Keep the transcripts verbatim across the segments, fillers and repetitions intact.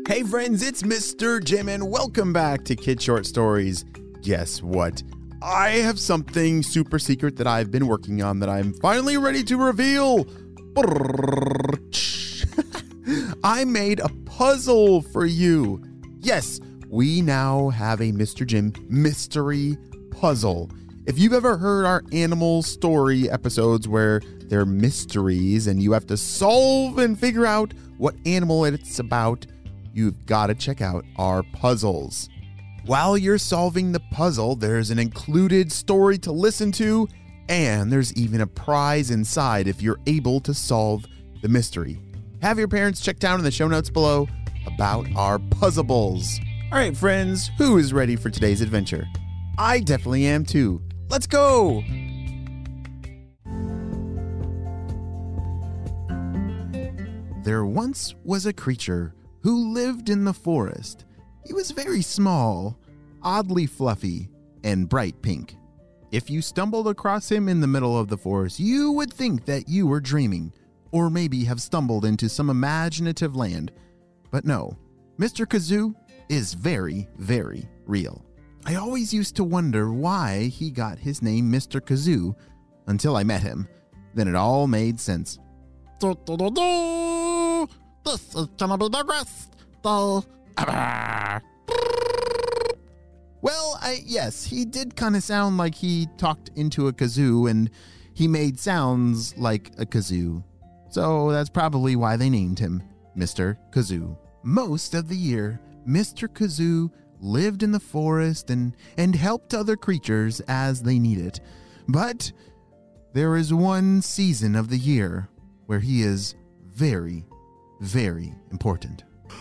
Hey friends, it's Mister Jim and welcome back to Kid Short Stories. Guess what? I have something super secret that I've been working on that I'm finally ready to reveal. I made a puzzle for you. Yes, we now have a Mister Jim mystery puzzle. If you've ever heard our animal story episodes where they're mysteries and you have to solve and figure out what animal it's about, you've got to check out our puzzles. While you're solving the puzzle, there's an included story to listen to, and there's even a prize inside if you're able to solve the mystery. Have your parents check down in the show notes below about our puzzleables. All right, friends, who is ready for today's adventure? I definitely am too. Let's go! There once was a creature who lived in the forest. He was very small, oddly fluffy, and bright pink. If you stumbled across him in the middle of the forest, you would think that you were dreaming, or maybe have stumbled into some imaginative land. But no, Mister Kazoo is very, very real. I always used to wonder why he got his name Mister Kazoo until I met him. Then it all made sense. Do, do, do, do. This is gonna be the rest. The... Well, I, yes, he did kind of sound like he talked into a kazoo, and he made sounds like a kazoo. So that's probably why they named him Mister Kazoo. Most of the year, Mister Kazoo lived in the forest and, and helped other creatures as they needed. But there is one season of the year where he is very, very important.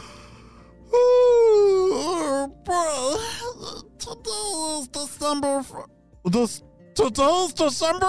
Today is December. This today's December.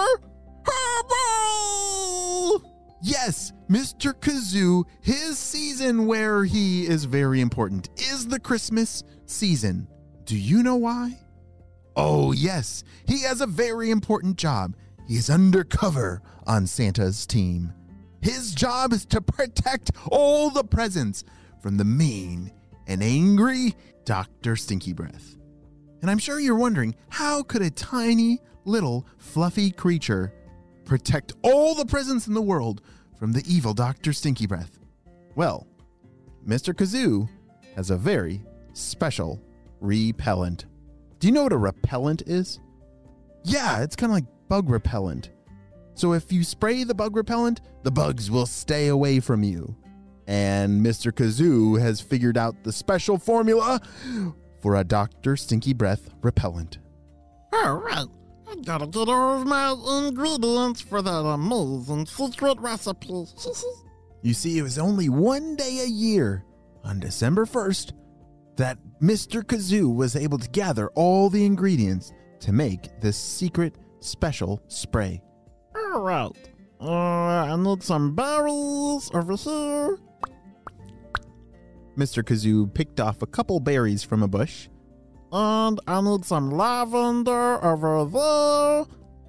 Yes, Mister Kazoo, his season where he is very important is the Christmas season. Do you know why? Oh, yes, he has a very important job. He is undercover on Santa's team. His job is to protect all the presents from the mean and angry Doctor Stinky Breath. And I'm sure you're wondering, how could a tiny, little, fluffy creature protect all the presents in the world from the evil Doctor Stinky Breath? Well, Mister Kazoo has a very special repellent. Do you know what a repellent is? Yeah, it's kind of like bug repellent. So if you spray the bug repellent, the bugs will stay away from you. And Mister Kazoo has figured out the special formula for a Doctor Stinky Breath repellent. All right. I gotta get all of my ingredients for that amazing secret recipe. You see, it was only one day a year, on December first, that Mister Kazoo was able to gather all the ingredients to make this secret special spray. All right. Uh, I need some berries over here. Mister Kazoo picked off a couple berries from a bush. And I need some lavender over there.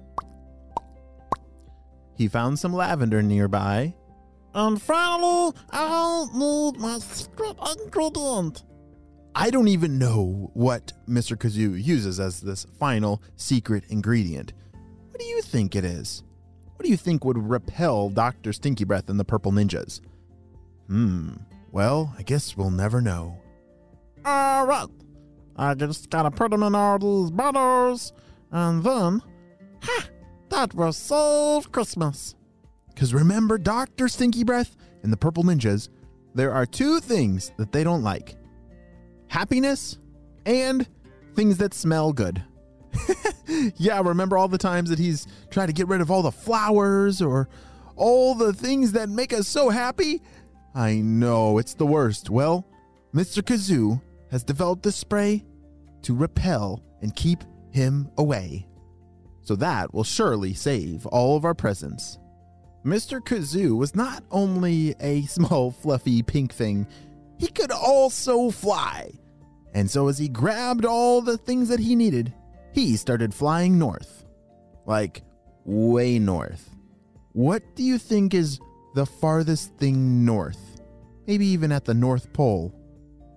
He found some lavender nearby. And finally, I need my secret ingredient. I don't even know what Mister Kazoo uses as this final secret ingredient. What do you think it is? What do you think would repel Doctor Stinky Breath and the Purple Ninjas? Hmm, well, I guess we'll never know. All right. I just gotta put them in all these bottles, and then, ha, that will save Christmas. Because remember, Doctor Stinky Breath and the Purple Ninjas, there are two things that they don't like. Happiness and things that smell good. Yeah, remember all the times that he's tried to get rid of all the flowers or all the things that make us so happy? I know, it's the worst. Well, Mister Kazoo has developed this spray to repel and keep him away. So that will surely save all of our presents. Mister Kazoo was not only a small, fluffy pink thing, he could also fly. And so as he grabbed all the things that he needed, he started flying north. Like, way north. What do you think is the farthest thing north? Maybe even at the North Pole.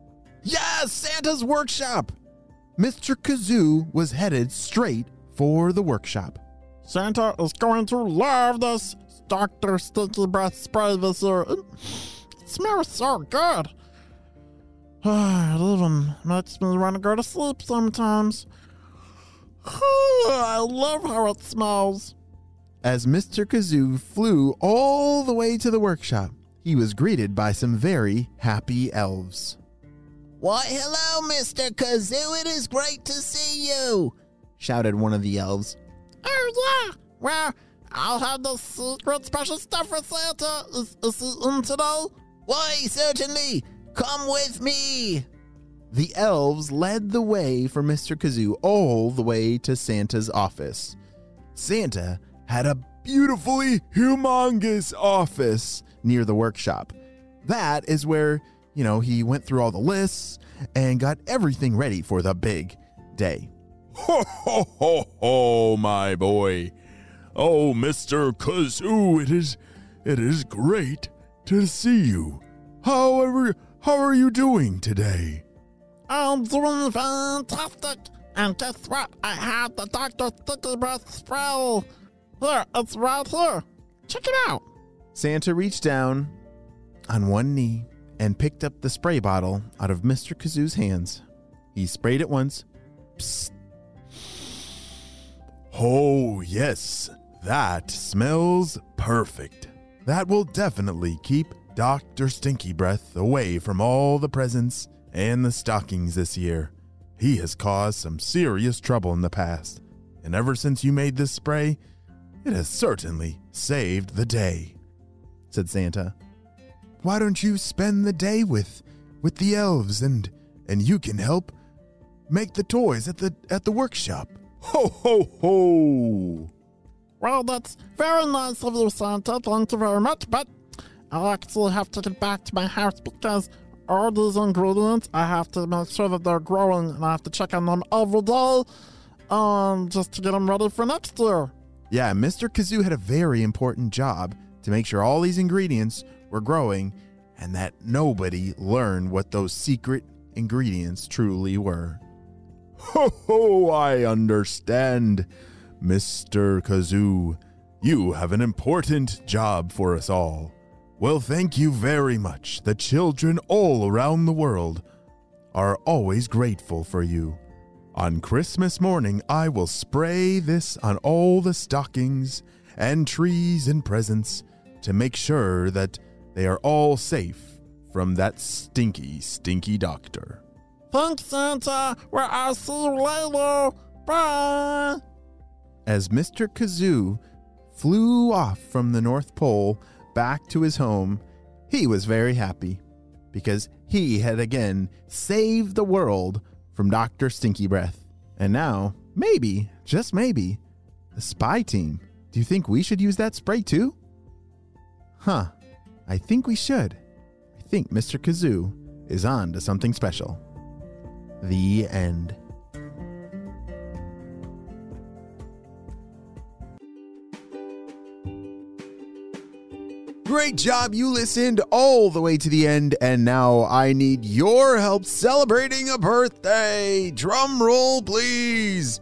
Yes, Santa's workshop! Mister Kazoo was headed straight for the workshop. Santa is going to love this Doctor Stinky Breath spray this year. It smells so good. It even makes me want to go to sleep sometimes. I love how it smells. As Mister Kazoo flew all the way to the workshop, he was greeted by some very happy elves. Why, hello, Mister Kazoo. It is great to see you, shouted one of the elves. Oh, yeah. Well, I'll have the secret special stuff for Santa. Is, is he in today? Why, certainly. Come with me. The elves led the way for Mister Kazoo all the way to Santa's office. Santa had a beautifully humongous office near the workshop. That is where, you know, he went through all the lists and got everything ready for the big day. Ho, ho, ho, ho, my boy. Oh, Mister Kazoo, it is, it is great to see you. How are, how are you doing today? I'm doing fantastic. And guess what? I have the Doctor Sticky Breath spray. Here, it's right here. Check it out. Santa reached down on one knee and picked up the spray bottle out of Mister Kazoo's hands. He sprayed it once. Psst. Oh, yes, that smells perfect. That will definitely keep Doctor Stinky Breath away from all the presents and the stockings this year. He has caused some serious trouble in the past, and ever since you made this spray, it has certainly saved the day, said Santa. Why don't you spend the day with with the elves and and you can help make the toys at the at the workshop? Ho ho ho! Well, that's very nice of you, Santa. Thank you very much, but I'll actually have to get back to my house because all these ingredients, I have to make sure that they're growing and I have to check on them every day um, just to get them ready for next year. Yeah, Mister Kazoo had a very important job to make sure all these ingredients were growing and that nobody learned what those secret ingredients truly were. Ho ho, I understand, Mister Kazoo. You have an important job for us all. Well, thank you very much. The children all around the world are always grateful for you. On Christmas morning, I will spray this on all the stockings and trees and presents to make sure that they are all safe from that stinky, stinky doctor. Thanks, Santa. Well, I'll see you later. Bye. As Mister Kazoo flew off from the North Pole back to his home, he was very happy because he had again saved the world from Doctor Stinky Breath. And now, maybe, just maybe, the spy team. Do you think we should use that spray too? Huh, I think we should. I think Mister Kazoo is on to something special. The end. Great job. You listened all the way to the end, and now I need your help celebrating a birthday. Drum roll, please.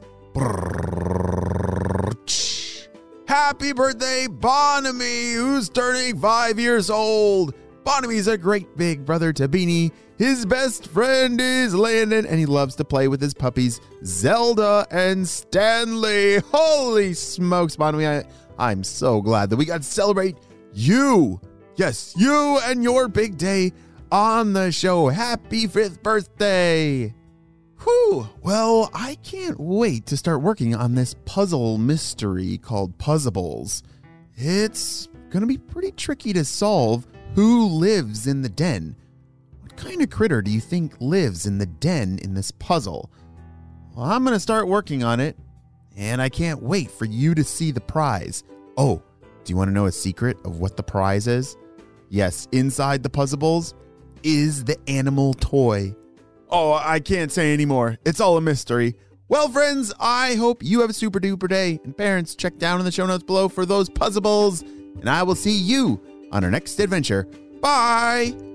Happy birthday, Bonamy, who's turning five years old. Bonamy's a great big brother to Beanie. His best friend is Landon, and he loves to play with his puppies, Zelda and Stanley. Holy smokes, Bonamy. I, I'm so glad that we got to celebrate you. Yes, you and your big day on the show. Happy fifth birthday. Whew. Well, I can't wait to start working on this puzzle mystery called Puzzles. It's going to be pretty tricky to solve. Who lives in the den? What kind of critter do you think lives in the den in this puzzle? Well, I'm going to start working on it, and I can't wait for you to see the prize. Oh, do you want to know a secret of what the prize is? Yes, inside the Puzzles is the animal toy. Oh, I can't say anymore. It's all a mystery. Well, friends, I hope you have a super duper day. And parents, check down in the show notes below for those Puzzles. And I will see you on our next adventure. Bye!